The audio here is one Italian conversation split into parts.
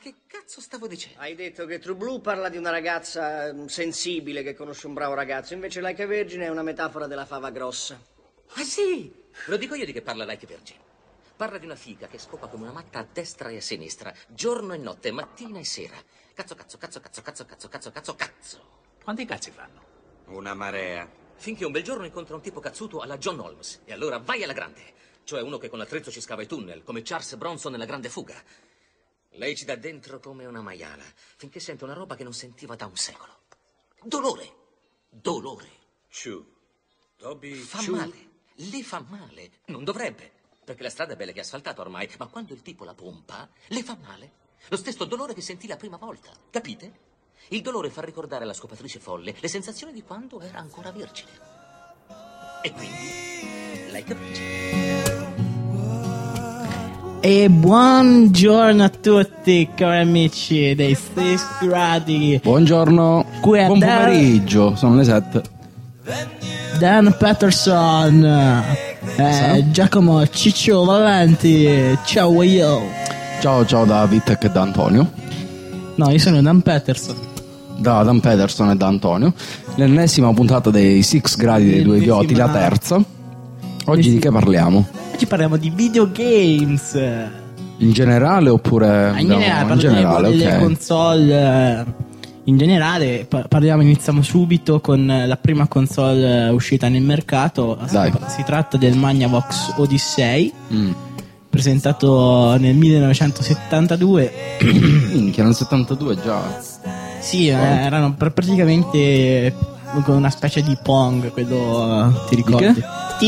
che cazzo stavo dicendo? Hai detto che True Blue parla di una ragazza sensibile che conosce un bravo ragazzo, invece Like a Virgin è una metafora della fava grossa. Ah sì, lo dico io di che parla Like a Virgin. Parla di una figa che scopa come una matta a destra e a sinistra, giorno e notte, mattina e sera. Cazzo. Quanti cazzi fanno? Una marea. Finché un bel giorno incontra un tipo cazzuto alla John Holmes. E allora vai alla grande. Cioè uno che con l'attrezzo ci scava i tunnel, come Charles Bronson nella Grande Fuga. Lei ci dà dentro come una maiala, finché sente una roba che non sentiva da un secolo. Dolore. Shoo. Toby Fa Shoo. male. Le fa male. Non dovrebbe. Perché la strada è bella che è asfaltata ormai, ma quando il tipo la pompa, le fa male. Lo stesso dolore che sentì la prima volta, capite? Il dolore fa ricordare alla scopatrice folle le sensazioni di quando era ancora vergine. E quindi, Like a Virgin. E buongiorno a tutti cari amici dei 6 gradi. Buongiorno, Qui è buon Dan- pomeriggio, sono le 7. Dan Patterson, Giacomo Ciccio Valenti, ciao io. Ciao da Vitek e da Antonio. No, io sono Dan Patterson. Da Dan Peterson e da Antonio. L'ennesima puntata dei 6 gradi dei due idioti, la terza. Oggi di che parliamo? Oggi parliamo di videogames. In generale oppure... In generale, delle ok. console. In generale iniziamo subito con la prima console uscita nel mercato. Dai. Si tratta del Magnavox Odyssey, presentato nel 1972. Minchia, nel 72 già. Sì, erano praticamente con una specie di Pong, quello, ti ricordi?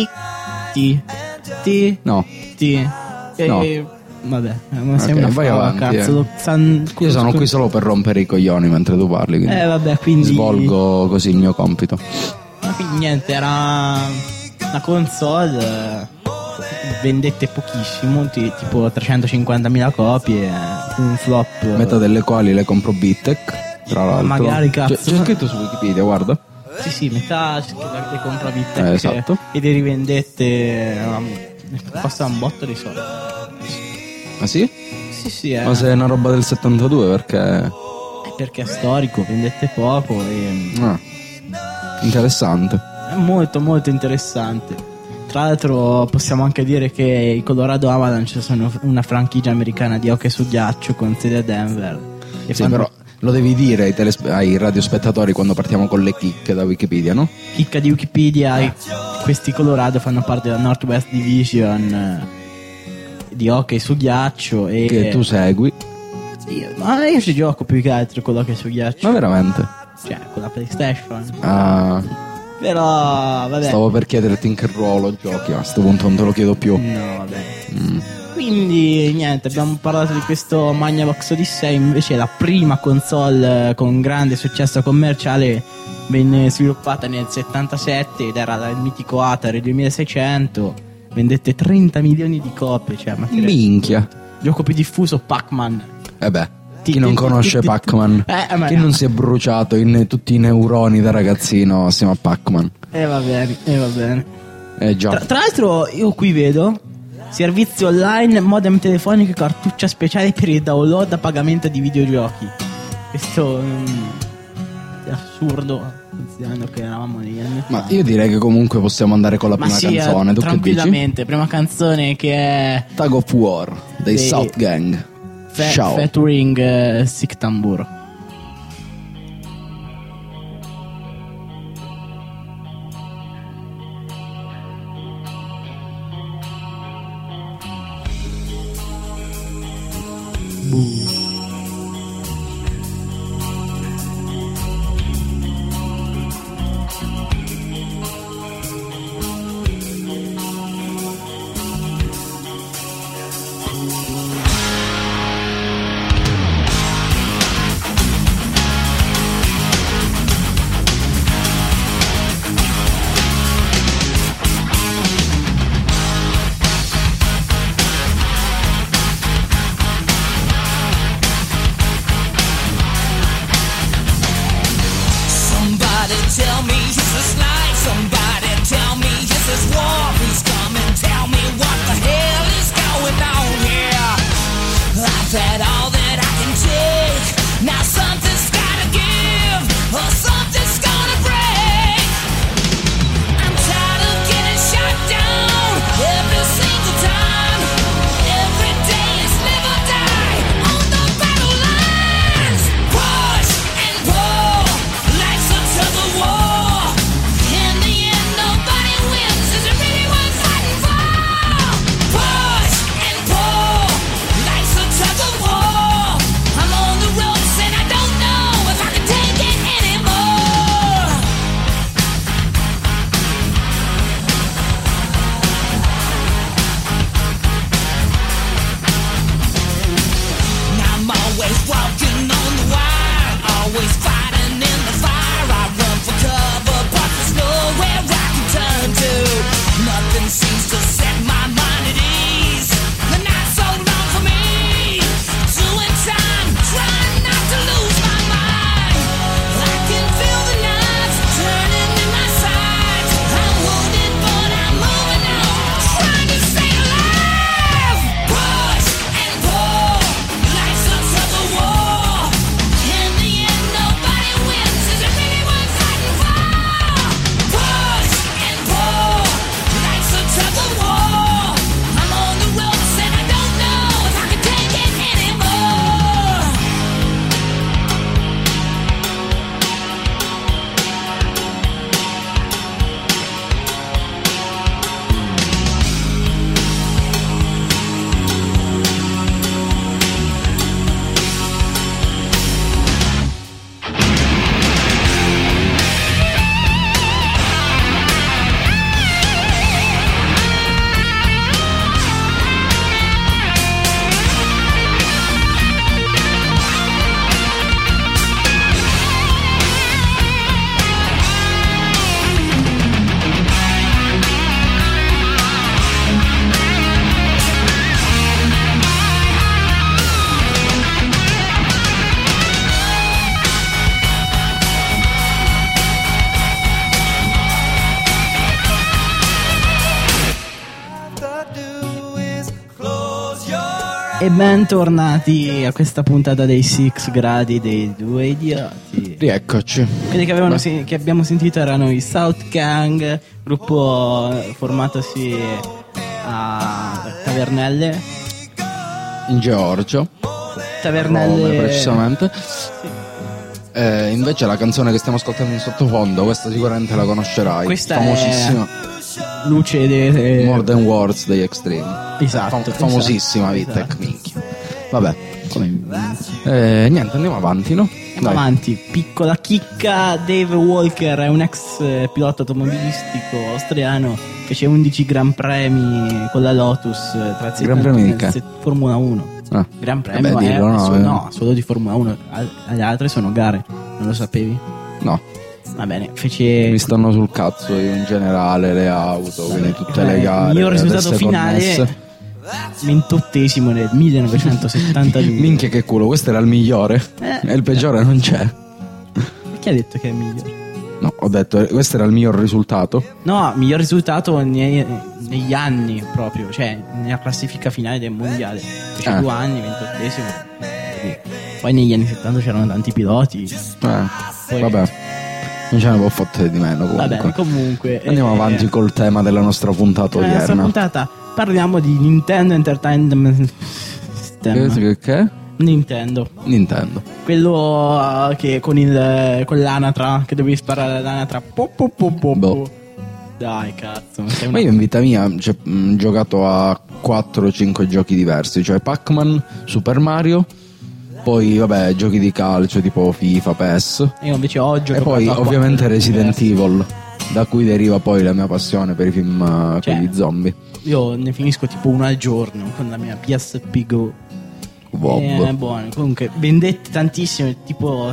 No. No. Vabbè, non sei una vai fava, avanti, cazzo. Io sono qui solo per rompere i coglioni mentre tu parli, quindi Vabbè, quindi svolgo così il mio compito. quindi niente, era una console, vendette pochissimo, tipo 350.000 copie, un flop. Metà delle quali le compro Bitek, tra l'altro. Magari, cazzo. C'è scritto su Wikipedia, guarda. Sì, metà le compra Bitek esatto. e le rivendette, costa un botto di soldi. Ah sì? Sì, Ma se è una roba del 72 perché è storico, vendette poco e interessante. è molto molto interessante. Tra l'altro possiamo anche dire che i Colorado Avalanche sono una franchigia americana di hockey su ghiaccio con sede a Denver. Sì, però lo devi dire ai radiospettatori quando partiamo con le chicche da Wikipedia, no? Chicca di Wikipedia, questi Colorado fanno parte della Northwest Division di hockey su ghiaccio e Che tu segui. ma io ci gioco più che altro con l'hockey su ghiaccio. Ma veramente? Cioè, con la PlayStation. Però vabbè. Stavo per chiederti in che ruolo giochi, ma a sto punto non te lo chiedo più. No, vabbè. Quindi niente, abbiamo parlato di questo Magnavox Odyssey, invece la prima console con grande successo commerciale venne sviluppata nel 77 ed era il mitico Atari 2600, vendette 30 milioni di copie, cioè Minchia. Gioco più diffuso, Pac-Man. Chi non conosce Pac-Man? Chi non si è bruciato in tutti i neuroni da ragazzino assieme a Pac-Man? Va bene. Già. Tra l'altro io qui vedo servizio online, modem telefonico e cartuccia speciale per il download a pagamento di videogiochi. Questo è assurdo, considerando che eravamo negli anni Ma 80. io direi che comunque possiamo andare con la prima canzone. Tu che dici? Tranquillamente, prima canzone che è Tug of War dei South Gang. Ciao. featuring Sick Tamburo. That all that I can do E bentornati a questa puntata dei 6 gradi dei due idioti. Rieccoci. Quelli che abbiamo sentito erano i South Gang, gruppo formatosi a Tavernelle. In Georgia. Tavernelle. Roma, precisamente. Invece la canzone che stiamo ascoltando in sottofondo, questa sicuramente la conoscerai. Questa famosissima. È Luce de... More Than Words degli Extreme. Esatto. Famosissima Vitek, esatto. minchia. Vabbè. Come... Niente, andiamo avanti, no? Andiamo avanti. Piccola chicca: Dave Walker è un ex pilota automobilistico australiano. Fece 11 Gran Premi con la Lotus tra il Gran Premi di che? Formula 1. Ah. Gran Premio Vabbè, dillo, no, solo di Formula 1. Le altre sono gare. Non lo sapevi? No. Va bene, fece... Mi stanno sul cazzo io in generale le auto, quindi tutte le gare. Il mio risultato adesso finale connesse. 28esimo nel 1972. Minchia che culo, questo era il migliore. E il peggiore non c'è. Chi ha detto che è il migliore? No, ho detto questo era il miglior risultato. No, miglior risultato negli anni proprio, cioè nella classifica finale del mondiale. Fece 2 anni, 28esimo. Poi negli anni 70 c'erano tanti piloti. Poi... Vabbè. Non ce ne può fottere di meno comunque. Vabbè, comunque andiamo avanti col tema della nostra puntata odierna. Nella nostra puntata parliamo di Nintendo Entertainment System. Che? Nintendo. Quello che con l'anatra, che dovevi sparare all'anatra. Boh. Dai, cazzo. Ma io in vita mia ho giocato a 4 o 5 giochi diversi, cioè Pac-Man, Super Mario, poi vabbè giochi di calcio tipo FIFA, PES. Io invece ho giocato. E poi ovviamente Resident Evil, da cui deriva poi la mia passione per i film quelli zombie. Io ne finisco tipo 1 al giorno con la mia PSP Go. Buono. Comunque vendette tantissimo, tipo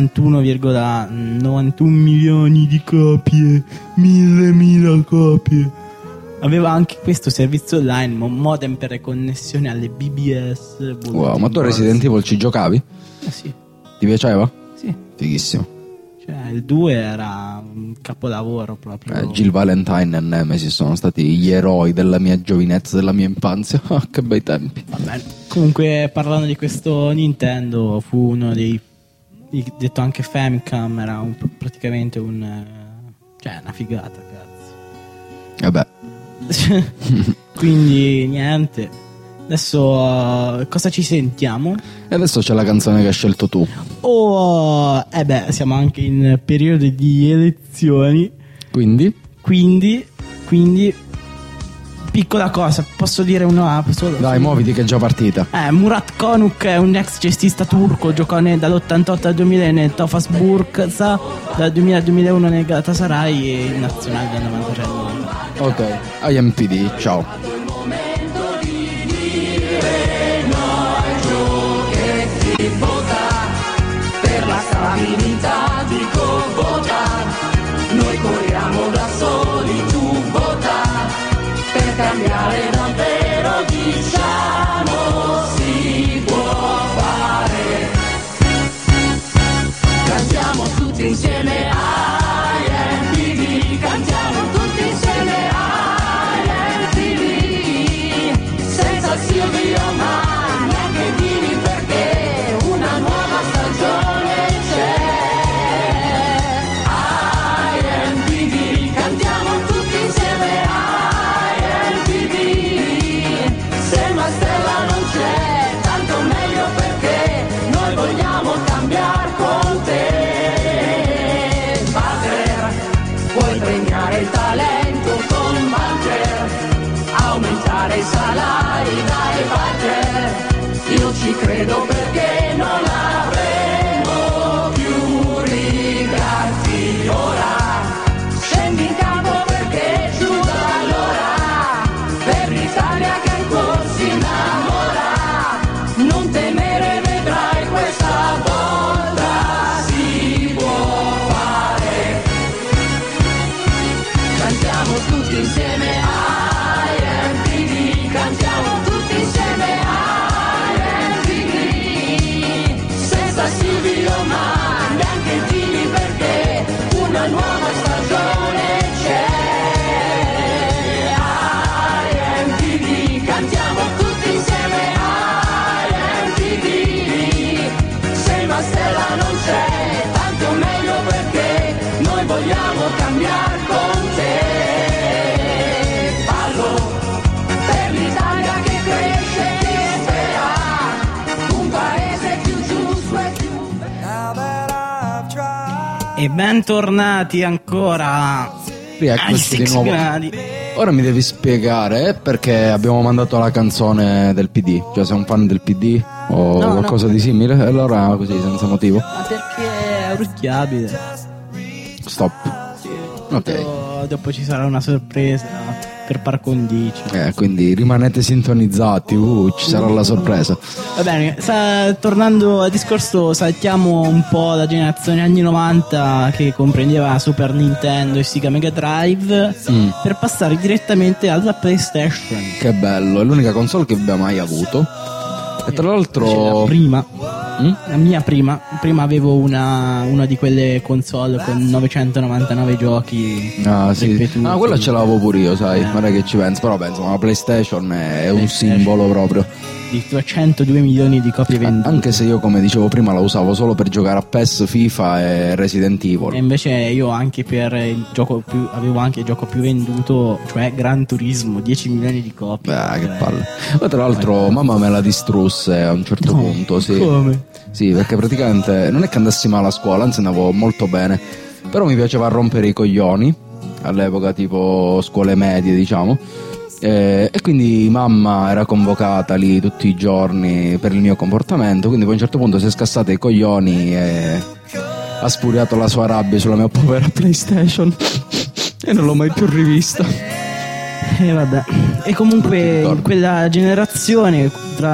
61,91 milioni di copie, 1000 copie. Aveva anche questo servizio online, modem per connessione alle BBS. Wow, ma tu Resident Evil ci giocavi? Sì. Ti piaceva? Sì. Fighissimo. Cioè il 2 era un capolavoro proprio. Jill Valentine e Nemesis sono stati gli eroi della mia giovinezza, della mia infanzia. Che bei tempi. Va bene. Comunque, parlando di questo Nintendo, fu uno dei, detto anche Famicom, era praticamente cioè una figata, cazzo. Vabbè. Quindi niente. Adesso cosa ci sentiamo? E adesso c'è la canzone che hai scelto tu. Siamo anche in periodo di elezioni. Quindi piccola cosa, posso dire una solo? Dai, muoviti che è già partita. Murat Konuk è un ex cestista turco, giocò dall'88 al 2000 nel Tofaş Bursa, dal 2000 al 2001 nel Galatasaray e in nazionale dal 93 al 90. Ok, IMPD, ciao. Stabilità, dico vota, noi corriamo da soli, tu vota, per cambiare davvero diciamo si può fare, cantiamo tutti insieme IMPD, cantiamo tutti insieme IMPD, senza Silvio ma neanche Dini perché una nuova stagione. Il talento con Walter, aumentare i salari dai Walter, io ci credo perché non avremo più rimpianti ora, scendi in campo perché giù da allora, per l'Italia che ancora si innamora, non temere vedrai questa volta si può fare. Cantiamo tutti insieme IMPD, cantiamo tutti insieme IMPD, senza Silvio ma neanche Dini perché una nuova stagione c'è. IMPD, cantiamo tutti insieme posso cambiare con te. Ballo per l'Italia che cresce e che spera, un paese più giusto e più E bentornati ancora Rieccoci di nuovo. gradi. Ora mi devi spiegare perché abbiamo mandato la canzone del PD. Cioè, sei un fan del PD o No, qualcosa no. di simile? E allora così, senza motivo. Ma perché è orecchiabile. Stop. Ok. Dopo ci sarà una sorpresa per par condicio. Quindi rimanete sintonizzati, ci sarà la sorpresa. Va bene, tornando al discorso, saltiamo un po' la generazione anni 90 che comprendeva Super Nintendo e Sega Mega Drive per passare direttamente alla PlayStation. Che bello, è l'unica console che abbia mai avuto. E tra Invece l'altro... la prima, la mia prima avevo una di quelle console con 999 giochi Ah, sì. ripetuti. Ah, quella ce l'avevo pure io, sai, non è che ci penso. Però penso, la PlayStation è un PlayStation. simbolo proprio. Di 202 milioni di copie vendute. Anche se io, come dicevo prima, la usavo solo per giocare a PES, FIFA e Resident E Evil. invece io anche per il gioco avevo anche il gioco più venduto, cioè Gran Turismo, 10 milioni di copie. Che palle. Ma tra l'altro mamma me la distrusse a un certo punto, sì. Come? Sì, perché praticamente non è che andassi male a scuola, anzi andavo molto bene. Però mi piaceva rompere i coglioni, all'epoca tipo scuole medie, diciamo. E quindi mamma era convocata lì tutti i giorni per il mio comportamento. Quindi poi a un certo punto si è scassata i coglioni e ha spuriato la sua rabbia sulla mia povera PlayStation. E non l'ho mai più rivista. E vabbè. E comunque in quella generazione,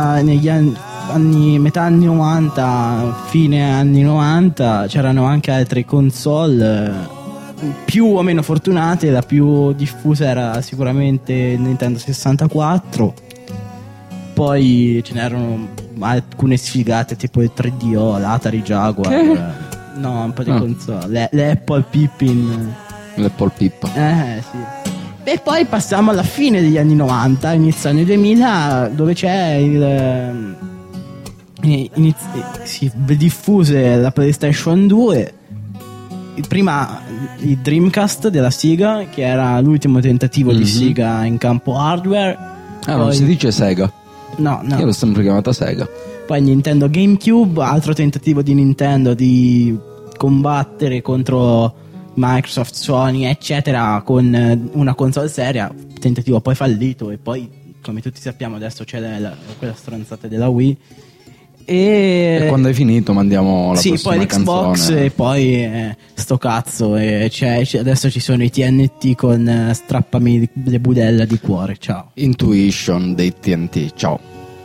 metà anni 90, fine anni 90, c'erano anche altre console più o meno fortunate. La più diffusa era sicuramente Nintendo 64. Poi ce n'erano alcune sfigate tipo il 3DO, l'Atari Jaguar. No, un po' di console. Le Apple Pippin. L'Apple Pippa. Sì. E poi passiamo alla fine degli anni 90, inizio anni 2000, dove c'è si diffuse la PlayStation 2. Prima il Dreamcast della Sega, che era l'ultimo tentativo di Sega in campo hardware. Non si dice Sega. No. Io l'ho sempre chiamata Sega. Poi Nintendo GameCube, altro tentativo di Nintendo di combattere contro Microsoft, Sony, eccetera, con una console seria. Tentativo poi fallito. E poi, come tutti sappiamo, adesso c'è quella stronzata della Wii. E quando hai finito mandiamo la prossima poi l'Xbox canzone. e poi sto cazzo, e adesso ci sono i TNT con strappami le budella di cuore. Ciao. Intuition dei TNT. Ciao.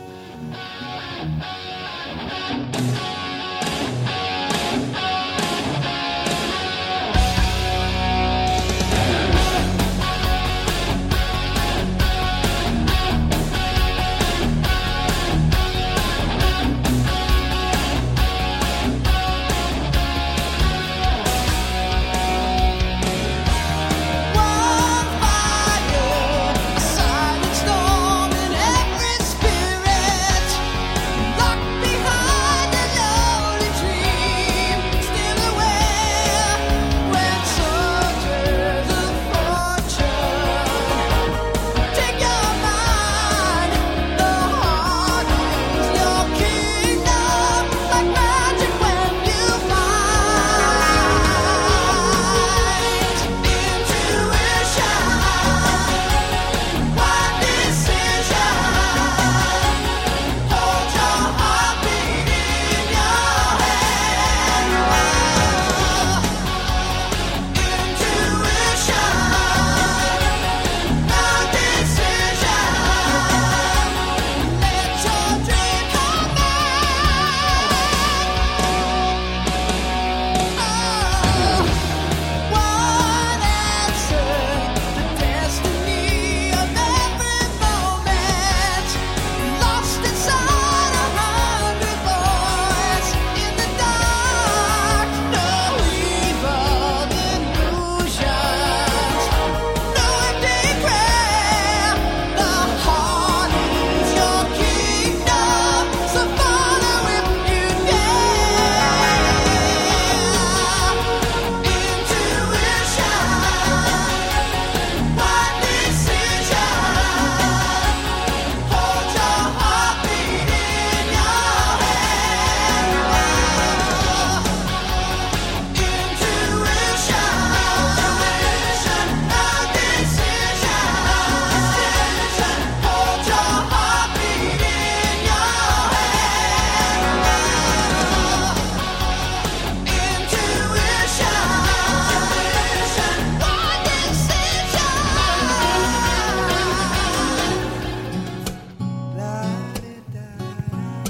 Silent storm in every spirit, locked behind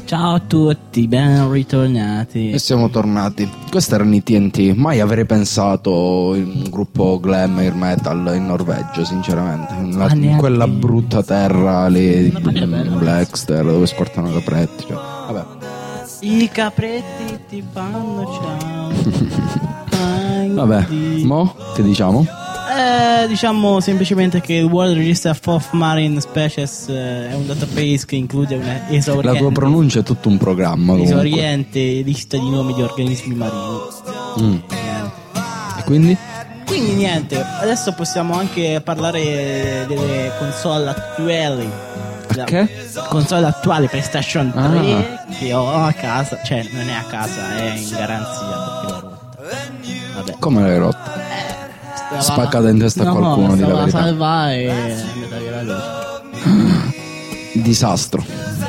Ciao a tutti, ben ritornati. E siamo tornati. Questi erano i TNT. Mai avrei pensato in un gruppo glam air metal in Norvegia, sinceramente. In quella brutta terra lì in Blackster dove si portano capretti. Cioè, vabbè. I capretti ti fanno ciao. Vabbè, mo che diciamo? Diciamo semplicemente che il World Register of Marine Species è un database che include una esauriente. La tua pronuncia è tutto un programma. Comunque. Esauriente lista di nomi di organismi marini. E quindi? Quindi niente, adesso possiamo anche parlare delle console attuali. Che? Console attuale PlayStation 3 che ho a casa, cioè non è a casa, è in garanzia perché l'ho rotta. Vabbè. Come l'hai rotta? Spaccata in testa a qualcuno, di la verità. Salva e la luce. Disastro.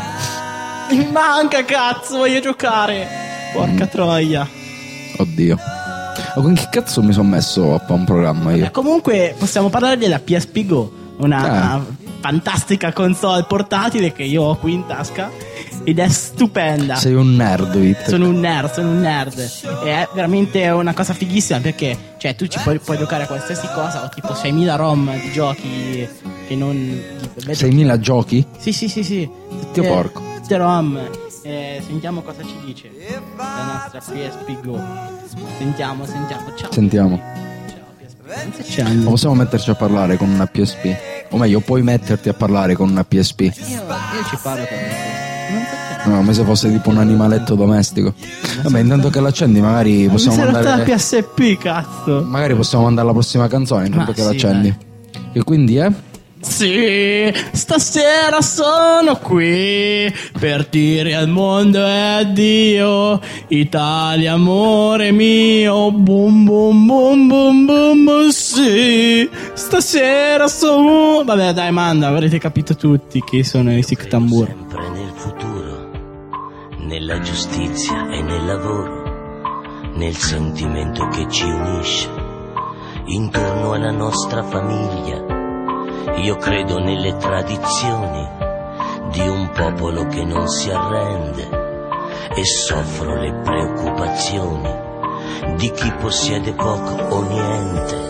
Mi manca, cazzo, voglio giocare. Porca troia. Oddio. Ma con che cazzo mi sono messo a fare un programma io? Comunque possiamo parlare della PSP Go, una fantastica console portatile che io ho qui in tasca ed è stupenda. Sei un nerd, Vito. Sono un nerd. E è veramente una cosa fighissima perché cioè tu ci puoi giocare a qualsiasi cosa. Ho tipo 6.000 ROM di giochi che non 6.000 giochi? Sì. Dio porco. Tutte ROM. Sentiamo cosa ci dice la nostra PSP Go. Sentiamo. Ciao. Sentiamo. Ciao PSP. Ma possiamo metterci a parlare con una PSP? O meglio, puoi metterti a parlare con una PSP? Io ci parlo con me. No, come se fosse tipo un animaletto domestico. Vabbè, intanto che l'accendi magari possiamo mandare la PSP, cazzo. Magari possiamo mandare la prossima canzone intanto che sì, l'accendi. dai. E quindi Sì, stasera sono qui per dire al mondo e addio. Italia, amore mio, boom boom boom boom boom. Sì, stasera sono. Vabbè, dai, manda, avrete capito tutti chi sono i Sic Tambur. Sempre nel futuro, nella giustizia e nel lavoro, nel sentimento che ci unisce intorno alla nostra famiglia. Io credo nelle tradizioni di un popolo che non si arrende e soffro le preoccupazioni di chi possiede poco o niente.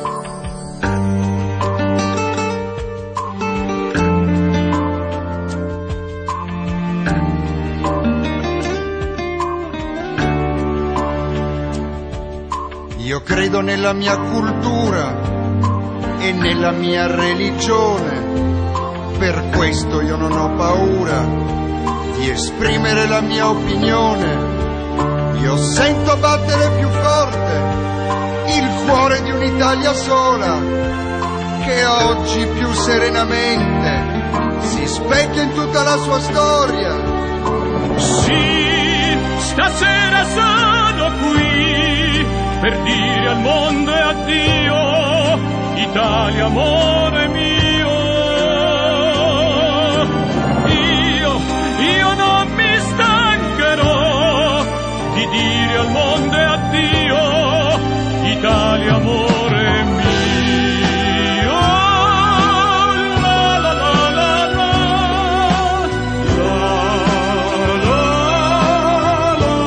Io credo nella mia cultura e nella mia religione, per questo io non ho paura di esprimere la mia opinione. Io sento battere più forte il cuore di un'Italia sola, che oggi più serenamente si specchia in tutta la sua storia. Sì, stasera sono qui per dire al mondo e addio. Italia, amore mio, io non mi stancherò di dire al mondo e addio. Italia, amore mio. La la la la la, la la la.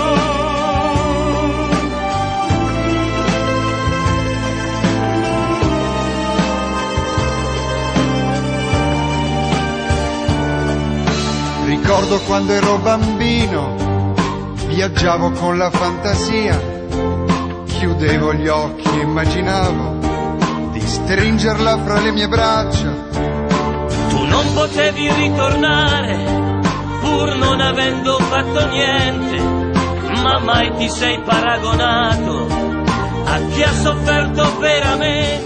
Ricordo quando ero bambino, viaggiavo con la fantasia, chiudevo gli occhi e immaginavo di stringerla fra le mie braccia. Tu non potevi ritornare, pur non avendo fatto niente, ma mai ti sei paragonato a chi ha sofferto veramente.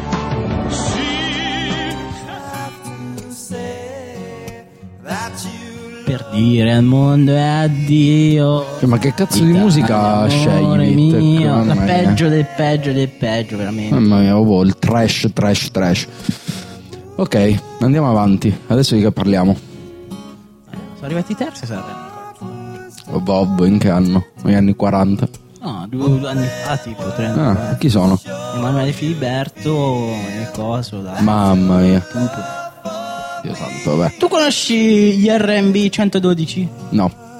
Per dire al mondo e addio. ma che cazzo di musica scegli? Mio, la peggio del peggio, veramente. Mamma mia, il trash. Ok, andiamo avanti. Adesso di che parliamo? Sono arrivati i terzi, sarebbe. Bob, in che anno? Negli anni 40? No, 2 anni fa, tipo 30. Chi sono? Emanuele Filiberto e coso, dai. Mamma mia. Pupo. Dio santo, vabbè. Tu conosci gli RMB 112? No.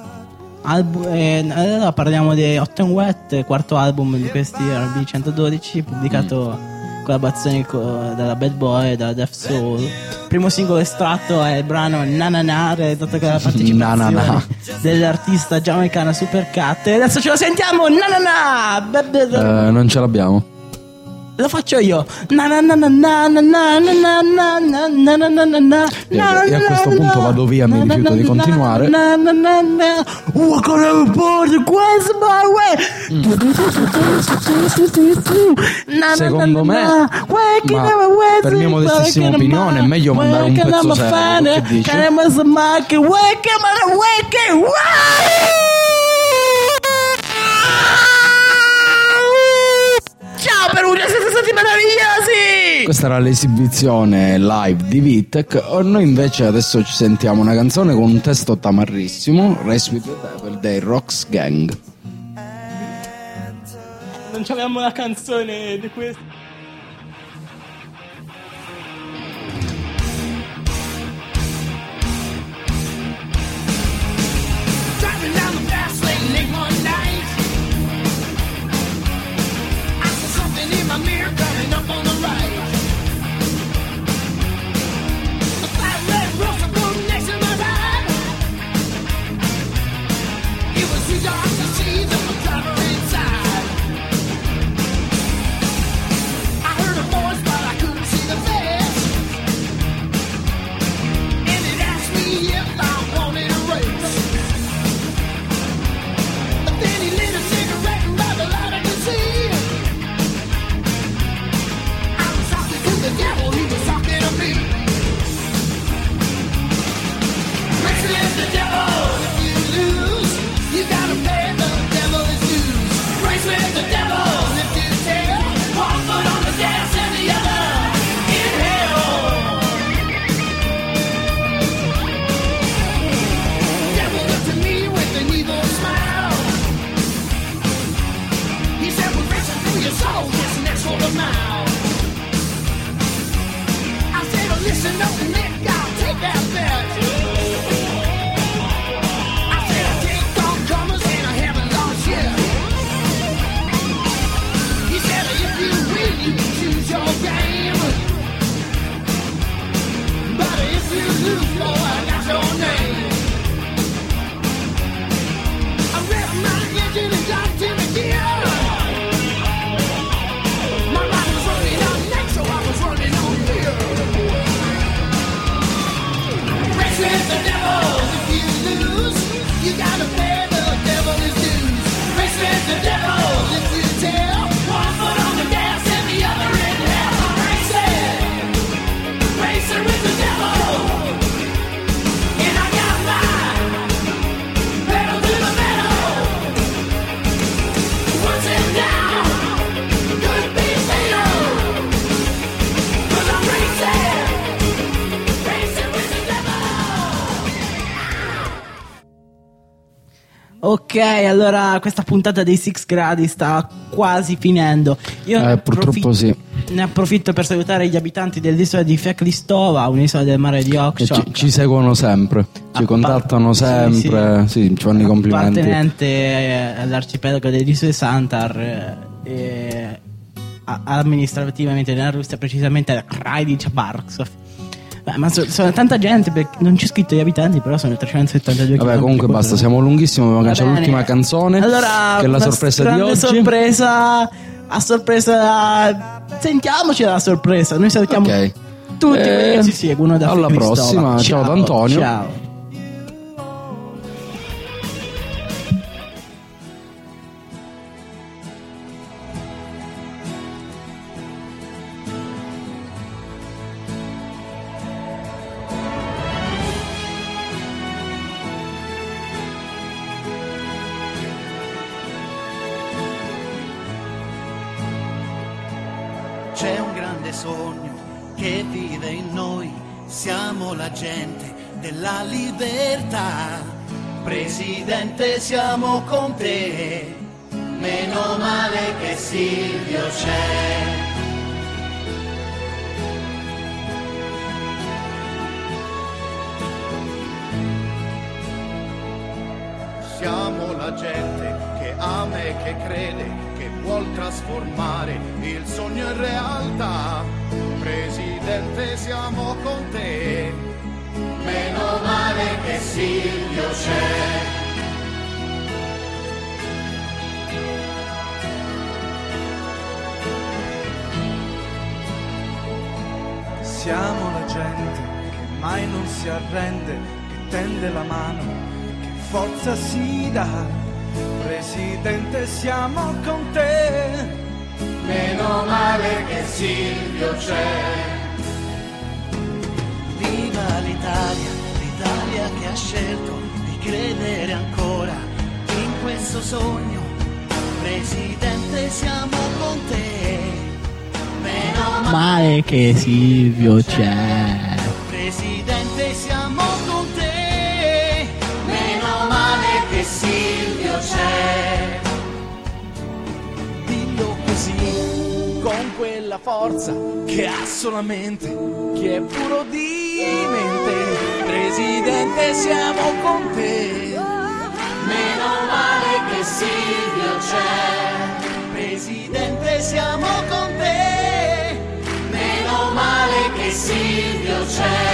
Allora parliamo di Hot and Wet, quarto album di questi R&B 112, pubblicato collaborazioni dalla Bad Boy e dalla Def Soul. Primo singolo estratto è il brano Na Na Na, realizzato con la partecipazione Na Na Na dell'artista giamaicano Supercat. E adesso ce lo sentiamo, Na Na Na. Non ce l'abbiamo. Lo faccio io. Na na na na na na na na na na na na na na na. E a questo punto vado via, mi rifiuto di continuare. Walk on the board, questo my way. Secondo me, ma per mia modestissima opinione, è meglio mandare un pezzo serio. Che dici? Ciao Perugia, siete stati meravigliosi! Questa era l'esibizione live di Vitek. Noi invece adesso ci sentiamo una canzone con un testo tamarrissimo, Race with the Devil dei Rocks Gang. Non c'avevamo la canzone di questo. Driving down the fast lane late one night, I saw something in my mirror coming up on the right. A flat red rooster blew next to my ride. It was too dark to see the driver inside. I heard a voice but I couldn't see the face, and it asked me if I wanted a race. Then he lit a cigarette and by the light I could see I was talking to the devil, he was talking to me. Racing with the devil, if you lose, you gotta pay the devil his dues. Race with the devil, if you tail, one foot on the gas and the other in hell. Devil looked at me with an evil smile. He said, we're racing through your soul this next quarter mile. I said, oh, listen up, Nick, I'll take that bet. I said, I take all comers and I haven't lost yet. He said, if you win, you can choose your game. But if you lose, boy, I got your name. I revved my engine and got in the gear. My ride was running on next, so I was running on fear. Race with the devil, if you lose, you gotta pay the devil his dues. Race with the devil, if you tell, one foot on the gas and the other in hell. I'm racing with the devil, and I got mine, pedal to the metal. Once him down, could be fatal, 'cause I'm racing with the devil. Ok, allora questa puntata dei Six Gradi sta quasi finendo. Io Purtroppo sì. ne approfitto per salutare gli abitanti dell'isola di Feklistova, un'isola del mare di E Oxford. ci seguono sempre, ci contattano sempre, sì, ci fanno i complimenti. Appartenente all'arcipelago delle isole Santar, amministrativamente nella Russia, precisamente a Krajdic Barksov. Ma sono tanta gente, perché non c'è scritto gli abitanti, però sono 372 Vabbè, chilometri comunque basta, quadrati. siamo lunghissimi, dobbiamo Va lanciare bene. l'ultima canzone, Allora, che è la una sorpresa di grande oggi. sorpresa, a sorpresa, sentiamoci la sorpresa. Noi salutiamo Ok. tutti quelli che ci seguono da alla Feklistova. prossima, ciao da Antonio. Ciao. C'è un grande sogno che vive in noi, siamo la gente della libertà. Presidente, siamo con te, meno male che Silvio c'è. siamo la gente che ama e che crede, che vuol trasformare il sogno in realtà. Presidente, siamo con te. Meno male che Silvio c'è. Siamo la gente che mai non si arrende, che tende la mano, che forza si dà. Presidente, siamo con te. Meno male che Silvio c'è. Viva l'Italia, l'Italia che ha scelto di credere ancora in questo sogno. Presidente, siamo con te. Meno male che Silvio c'è. Presidente, siamo con te. Meno male che Silvio c'è. Dillo così, con quella forza che ha solamente chi è puro di mente. Presidente, siamo con te. Meno male che Silvio c'è. Presidente, siamo con te. Meno male che Silvio c'è.